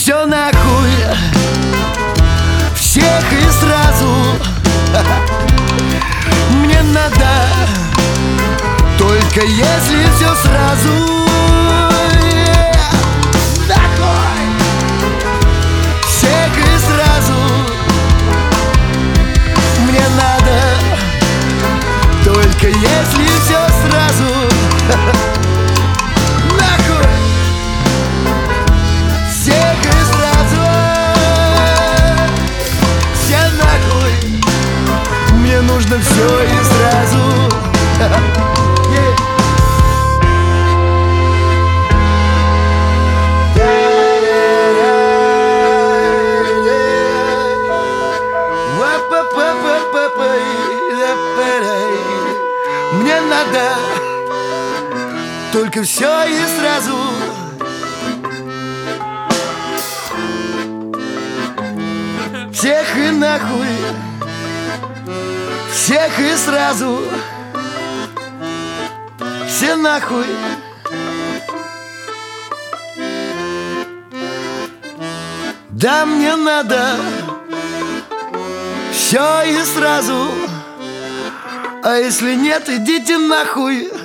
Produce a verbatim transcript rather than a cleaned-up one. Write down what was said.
все нахуй, всех и сразу. Мне надо только если все сразу. Нахуй всех и сразу. Мне надо только если все сразу. Нахуй всех и сразу. Все нахуй. Мне нужно все и сразу. Мне надо только все и сразу. Всех и нахуй, всех и сразу. Все нахуй. Да, мне надо все и сразу. А если нет, идите нахуй.